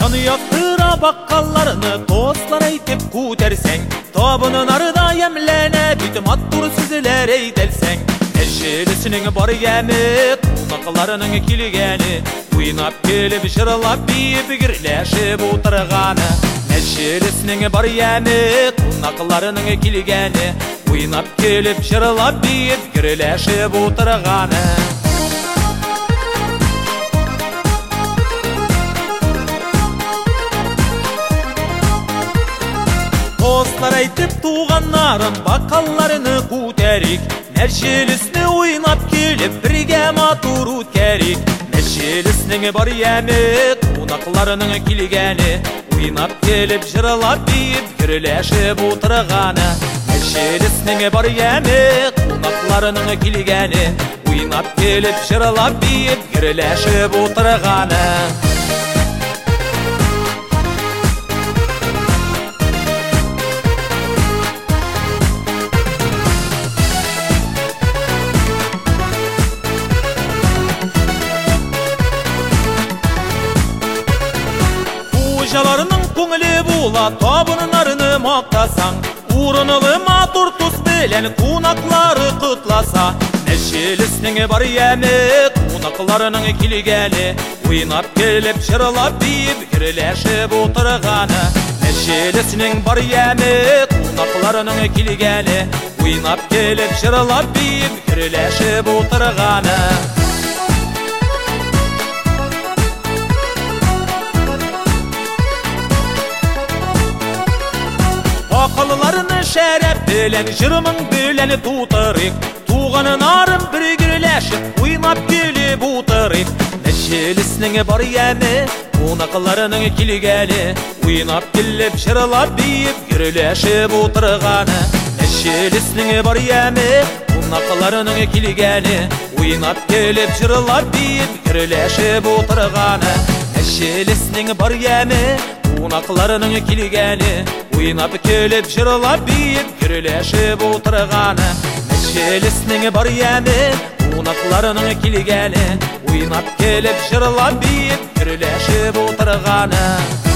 Жаны яктыра баккалларны достар әйтеп күтәрсәң, табының арыда ямләнә бүтән матур сүзләр әйтәлсәң. Әшелесенең бар яме, кунакаларының килгәне, уйнап килеп җырлап биеп гирләшеп утырганы. Әшелесенең бар яме, кунакаларының килгәне, уйнап килеп җырлап биеп гирләшеп утырганы. Dostlar әйтеп туганнарын бакалларны күтәрик, Мәҗлесне уйнап килеп бергә матур үткәрик. Мәҗлеснең бар яме, кунакларының килгәне, уйнап килеп җырлап биеп гирләшеп утырганы. Мәҗлеснең бар яме, кунакларының килгәне, уйнап килеп җырлап биеп гирләшеп утырганы. Хуҗаларның күңеле була, табыннарны мактасаң, урынлы матур туз белән кунаклары котласа. Мәҗлеснең бар яме, кунакларның килгәне, уйнап килеп җырлап биеп гирләшеп утырганы. Мәҗлеснең бар яме, кунакларның килгәне, уйнап килеп җырлап биеп гирләшеп утырганы. Акылларны шәрәп белән, җырмың белән тутырык, туганнарым бер гирләшеп, уйнап килеп утырык. Мәҗлеснең бар яме, кунакларның килгәне, уйнап килеп җырлап биеп гирләшеп утырганы. Мәҗлеснең бар яме, кунакларның килгәне, уйнап килеп җырлап биеп гирләшеп утырганы. Мәҗлеснең бар яме, кунакларның килгәне, уйнап килеп җырлап биеп гирләшеп утырганы. Мәҗлеснең бар яме, кунакларның килгәне, уйнап килеп җырлап биеп гирләшеп утырганы.